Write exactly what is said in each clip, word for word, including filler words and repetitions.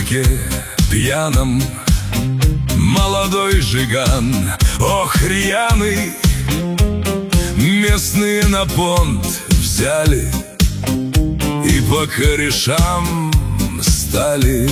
парке пьяном молодой жиган, ох, рьяный. Местные на понт взяли и по корешам стали.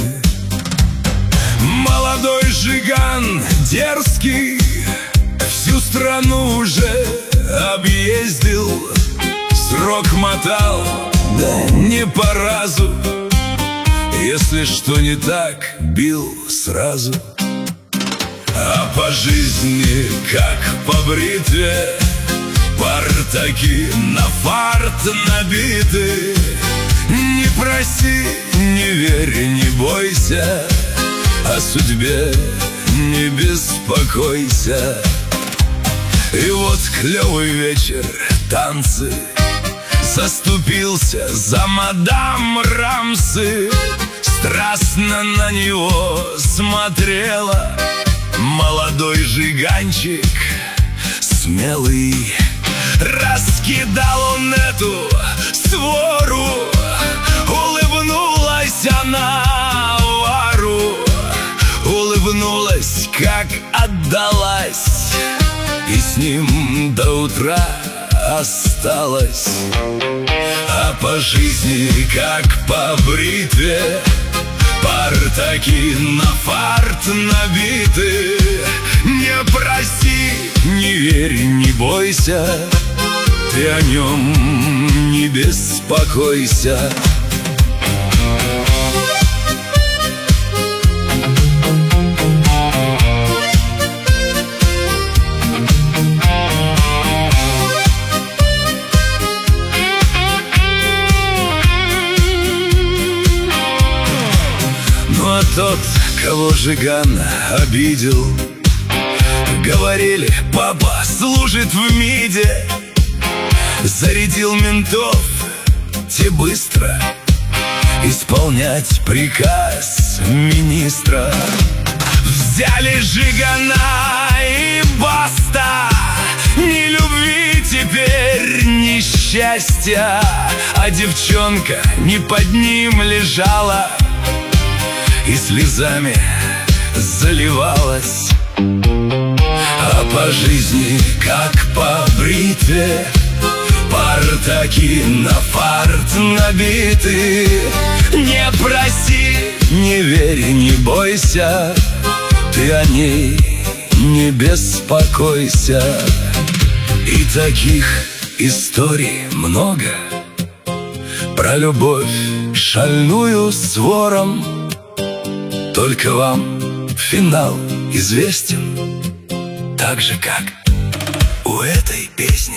Молодой жиган дерзкий всю страну уже объездил, срок мотал, да не по разу. Если что не так, бил сразу. А по жизни, как по бритве, партаки на фарт набиты. Не проси, не верь, не бойся, о судьбе не беспокойся. И вот клевый вечер, танцы, заступился за мадам Рамсы. Страстно на него смотрела молодой жиганчик смелый. Раскидал он эту свору, улыбнулась она вору, улыбнулась, как отдалась, и с ним до утра осталась. А по жизни, как по бритве, партаки на фарт набиты. Не проси, не верь, не бойся, ты о нем не беспокойся. А тот, кого жиган обидел, говорили, папа служит в МИДе. Зарядил ментов, те быстро исполнять приказ министра. Взяли жигана и баста, ни любви теперь, ни счастья. А девчонка не под ним лежала и слезами заливалась. А по жизни, как по бритве, партаки на фарт набиты. Не проси, не верь, не бойся, ты о ней не беспокойся. И таких историй много про любовь шальную с вором. Только вам финал известен, так же, как у этой песни.